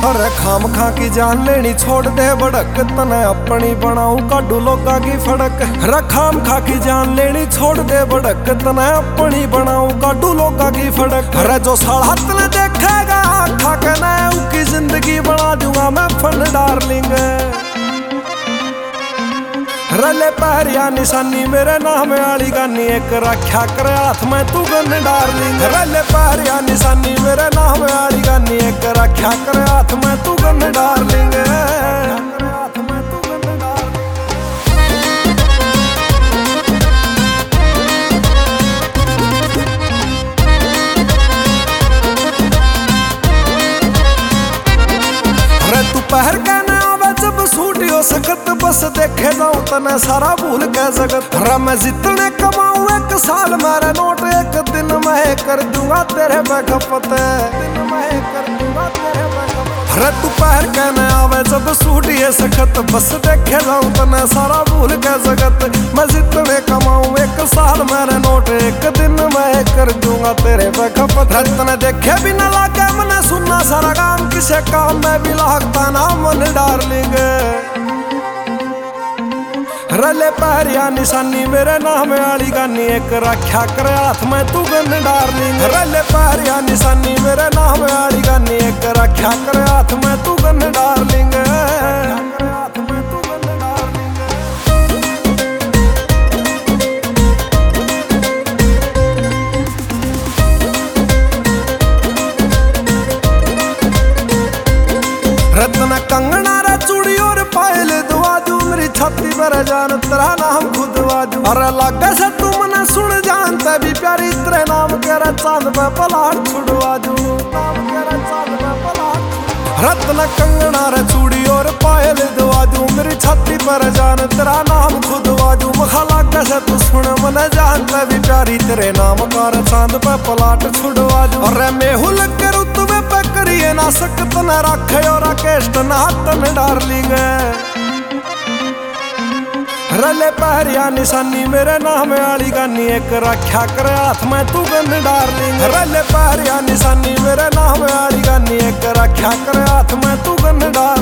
अरे खाम खा की जान लेनी छोड़ दे बड़क, तने अपनी बनाऊं काडू लोगा की फड़क। अरे खाम खा की जान लेनी छोड़ दे बड़क, तने अपनी बनाऊं काडू लोगा की फड़क। अरे जो साला तने देखेगा आखा के नए उसकी जिंदगी बना दूंगा मैं फन डार्लिंग। रले पहरिया निशानी मेरे नाम आली गानी, एक रख्या कर हाथ में तू गन डार्लिंग। रले पहरिया निशानी मेरे नाम आली गानी, एक रख्या कर हाथ में तू गन डार्लिंग। अरे तू पहर कहना आवे जब सूटियो सखत, बस देखे जाऊं तने सारा भूल के जगत। अरे मैं जितने कमाऊं एक साल मेरे नोट, एक दिन मैं कर दूंगा तेरे बैकअप। अरे तू पहर कहने आवे जब सूटिए सखत, बस देखे जाऊं तने सारा भूल के जगत। मैं जितने कमाऊं एक साल मेरे नोट, एक दिन मैं कर दूंगा तेरे बैकअप। तने देखे भी न लागे मने सुनना सारा काम, किसे काम में भी लागता ना मन डार्लिंग। रले पहरिया निशानी मेरे नाम आली गानी, एक रख्या कर हाथ में तू गन डार्लिंग। रले पहरिया निशानी मेरे नाम आली गानी, एक रख्या कर हाथ में तू गन डार्लिंग। रत्न कंगना रे चूड़ी और पायल दुआ दू, मेरी छाती पर जान तेरा नाम खुद वाजू। अरे लागे से तू मने सुन जानते भी प्यारी, तेरे नाम के रे चांद पे पलाट छुड़वा दू। रत्न कंगना रे चूड़ी और पायल दुआ दू, मेरी छाती पर जान तेरा नाम खुद वाजू। मखा लागे से तू सुन मने जानते भी प्यारी, तेरे नाम का रे चांद पे पलाट छुड़वा दू। अरे मेहुल के रुतबे पे करिए ना सकत न रखे और केष्ट ना तन डार्लिंग। रले पहरिया निशानी मेरे नाम आली गानी, एक रख्या कर हाथ में तू गन डार्लिंग। रले पहरिया निशानी मेरे नाम आली गानी, एक रख्या कर हाथ में तू गन डार्लिंग।